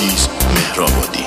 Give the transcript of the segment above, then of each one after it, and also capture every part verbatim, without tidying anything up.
عزیز مهرآبادی.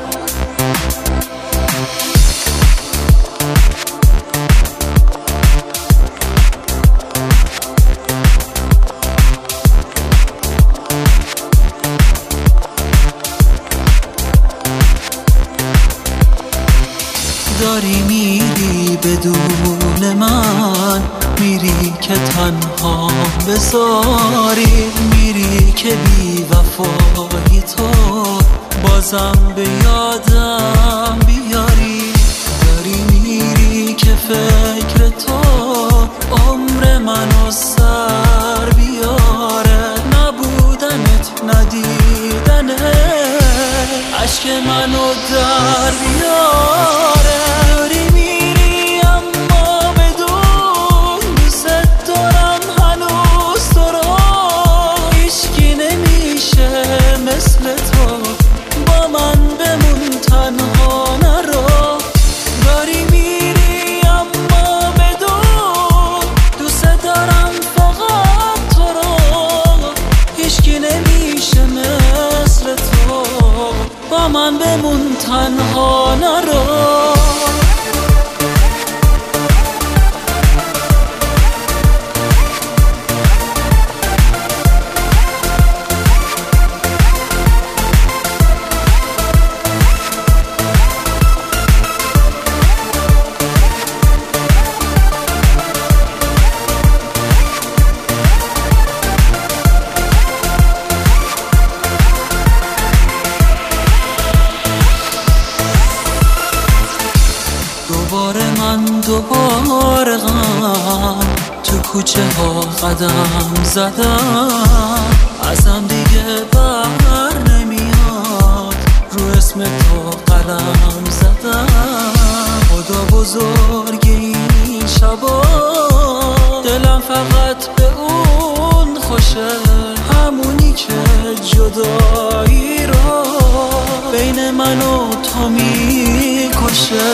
داری میری بدون من، میری که تنها بذاری، میری که بی وفایی تو بازم به یادم بیاری. داری میری که فکر تو عمر منو سر بیاره، نبودنت ندیدنت عشق منو در بیاره. داری میری اما بدون دوست دارم هنوز تو رو، هیچکی نمیشه مثل تو، با من بمون تنها نرو. داری میری اما بدون دوست دارم فقط تو رو، هیچکی نمیشه مثل تو، با من بمون تنها نرو. دوباره من دوباره غم تو کوچه ها قدم زدم، ازم دیگه بر نمیاد رو اسم تو قلم زدم. خدا بزرگ این شبا دلم فقط به اون خوشه، همونی که جدایی رو بین من و تو میکشه.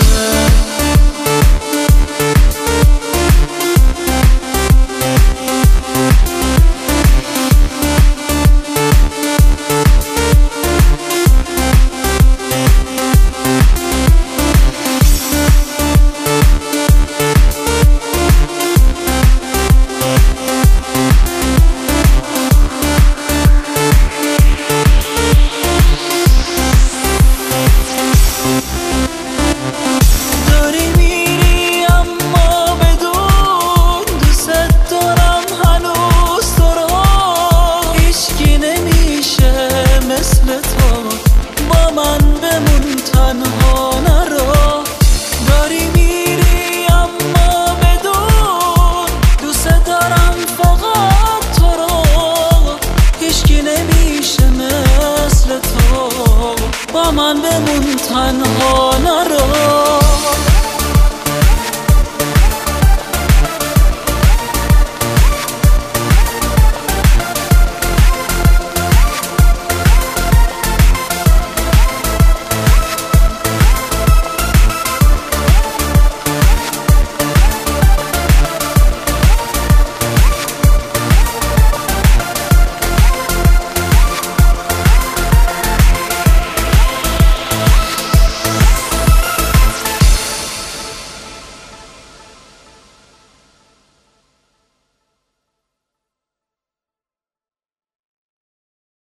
با من بمون تنها نرو.